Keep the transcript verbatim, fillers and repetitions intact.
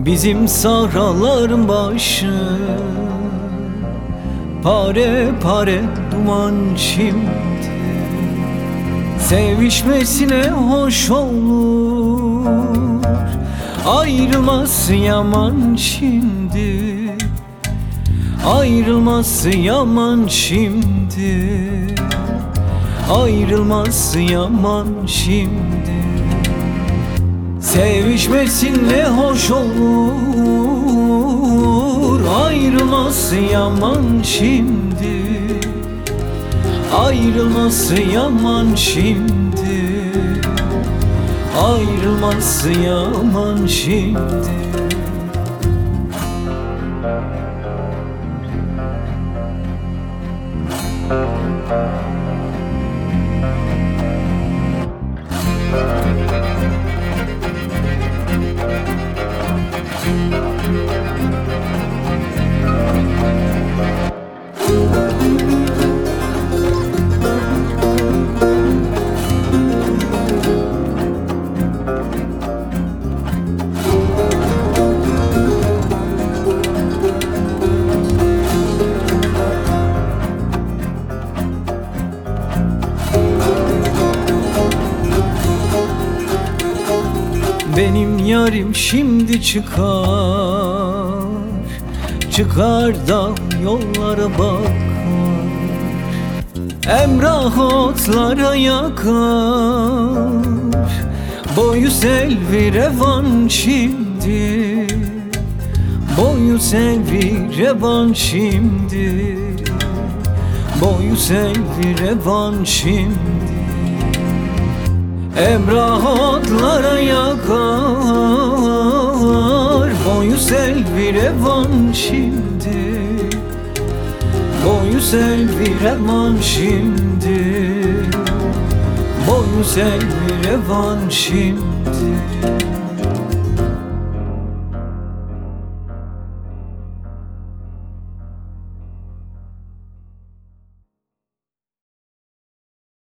Bizim sahraların başı pare pare duman şimdi. Sevişmesine hoş olur, ayrılması yaman şimdi. Ayrılması yaman şimdi. Ayrılması yaman şimdi. Sevişmesin ne hoş olur, ayrılması yaman şimdi. Ayrılması yaman şimdi. Ayrılması yaman şimdi. Benim yarim şimdi çıkar, çıkar da yollara bakar. Emrah otlara yakar, boyu selvi revan şimdi. Boyu selvi revan şimdi. Boyu selvi revan şimdi. Emrah otlara yakar, boyu selvi revan şimdi. Boyu selvi revan şimdi. Boyu selvi revan şimdi.